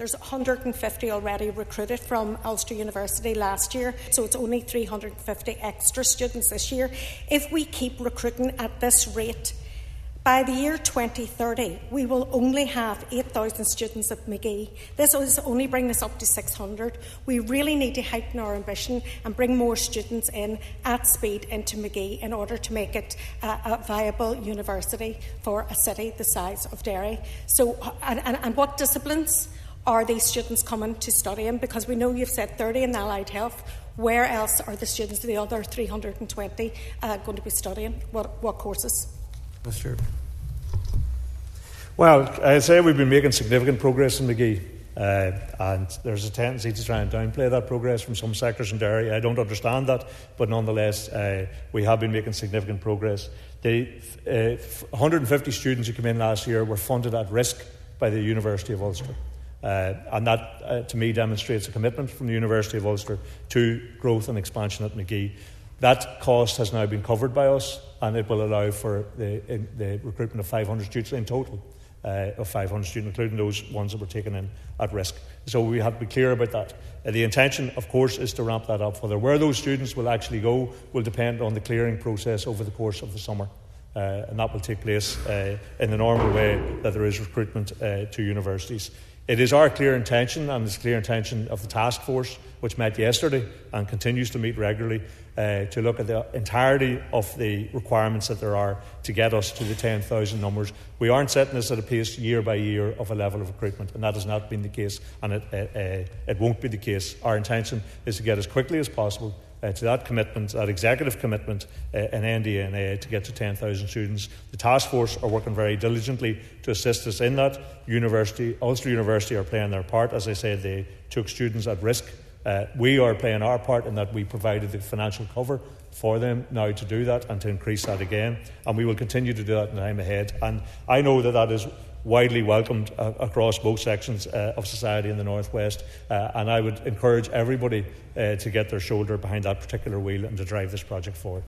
There's 150 already recruited from Ulster University last year, so it's only 350 extra students this year. If we keep recruiting at this rate, by the year 2030, we will only have 8,000 students at Magee. This is only bringing us up to 600. We really need to heighten our ambition and bring more students in at speed into Magee in order to make it a viable university for a city the size of Derry. So, and what disciplines are these students coming to study in? Because we know you've said 30 in allied health. Where else are the students, the other 320, going to be studying? What courses? Mr. Well, I'd say we've been making significant progress in Magee, and there's a tendency to try and downplay that progress from some sectors in Derry. I don't understand that, but nonetheless, we have been making significant progress. The 150 students who came in last year were funded at risk by the University of Ulster. And that, to me, demonstrates a commitment from the University of Ulster to growth and expansion at Magee. That cost has now been covered by us, and it will allow for the recruitment of 500 students in total, of 500 students, including those ones that were taken in at risk. So we have to be clear about that. The intention, of course, is to ramp that up further. Where those students will actually go will depend on the clearing process over the course of the summer. And that will take place in the normal way that there is recruitment to universities. It is our clear intention, and it's clear intention of the task force, which met yesterday and continues to meet regularly, to look at the entirety of the requirements that there are to get us to the 10,000 numbers. We aren't setting this at a pace year by year of a level of recruitment, and that has not been the case, and it won't be the case. Our intention is to get as quickly as possible to that commitment, that executive commitment in NDNA to get to 10,000 students. The task force are working very diligently to assist us in that. Ulster University are playing their part. As I said, they took students at risk. We are playing our part in that we provided the financial cover for them now to do that and to increase that again. And we will continue to do that in the time ahead. And I know that that is widely welcomed across both sections of society in the North West, and I would encourage everybody to get their shoulder behind that particular wheel and to drive this project forward.